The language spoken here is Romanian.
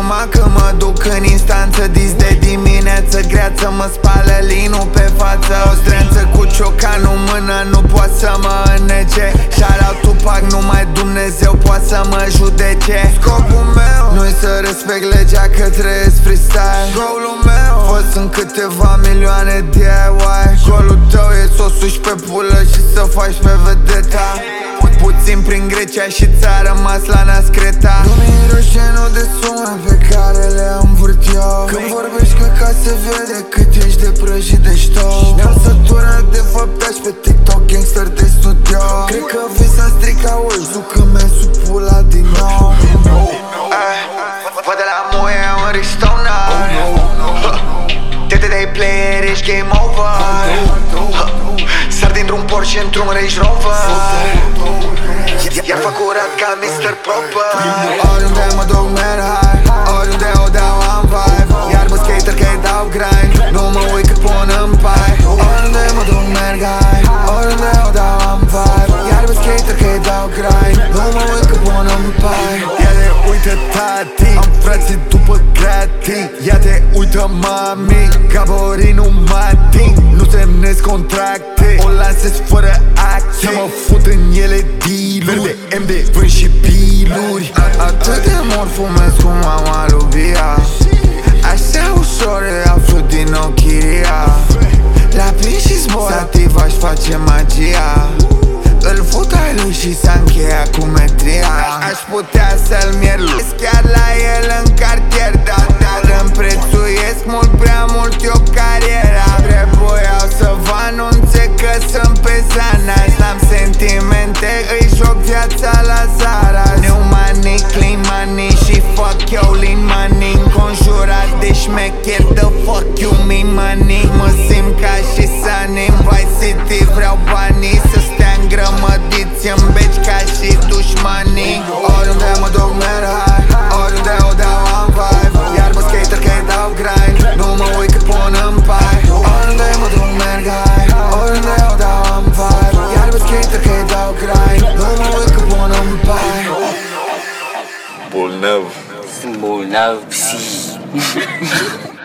seama că mă duc în instanță. Dis de dimineață, greață mă spală linul pe față. O zdrență cu ciocanul în mână nu poate să mă înnece. Shout-out Tupac, numai Dumnezeu poate să mă judece. Scopul meu nu-i să respect legea, că trăiesc freestyle. Golul meu fost în câteva milioane DIY. Golul tău e să o suși pe pulă și să faci pe vedeta. Puțin prin Grecia și ți-a rămas la nas Creta. Nu-mi genul de sume pe care le învârt eu. Când vorbești că ca se vede cât ești de prăjit de ștou. Ne-am săturat de făptași pe TikTok, gangster de studio. Cred că visa strica Urzu când mi-ai sub pula din nou. Văd de la muie un Ristona. TTD player, ești game over. Sar dintr-un Porsche într-un Range Rover. Iar fac curat ca Mr. Proper. Oriunde mă duc merg high, oriunde o dau am vibe. Iar bă skater că-i dau grind, nu mă uit cât pun în pai. Oriunde mă duc merg high, oriunde o dau am vibe. Iar bă skater că-i dau grind, nu mă uit cât pun în pai. Ia te uită tati, am frații după gratii. Ia te uită mami, Gaborii nu mă ating. Nu semnez contracte, o lansez fără acte. Să mă fut în ele deal-uri, verde, MD, vânt și biluri. Atât de mor fumez cu mama lui Bia. Așa ușor îi aflu din ochii ria. La plin și zbor, sativ aș face magia. Îl fut ai lui și s-a încheiat cu metria. Aș putea să-l mierlesc chiar la el în cartier. Dar îmi prețuiesc mult prea mult eu cariera. Trebuiau să vă anunțe că sunt pe Xanax. N-am sentimente, îi joc viața la Zara. New money, clean money și fuck you lean money. Înconjurat de șmecher, the fuck you mean money. Mă simt ca și Sunny în Vice City. Vreau banii să stea îngrămădiți în beci ca și dușmanii. Oriunde mă duc merg high, oriunde o dau am vibe. Iar bă skater că-i dau grind, nu mă uit cât pun în pai. Oriunde mă duc merg high, oriunde o dau am vibe. Iar bă skater că-i dau grind, nu mă uit cât pun în pai. Bolnav. Sunt bolnav, psi.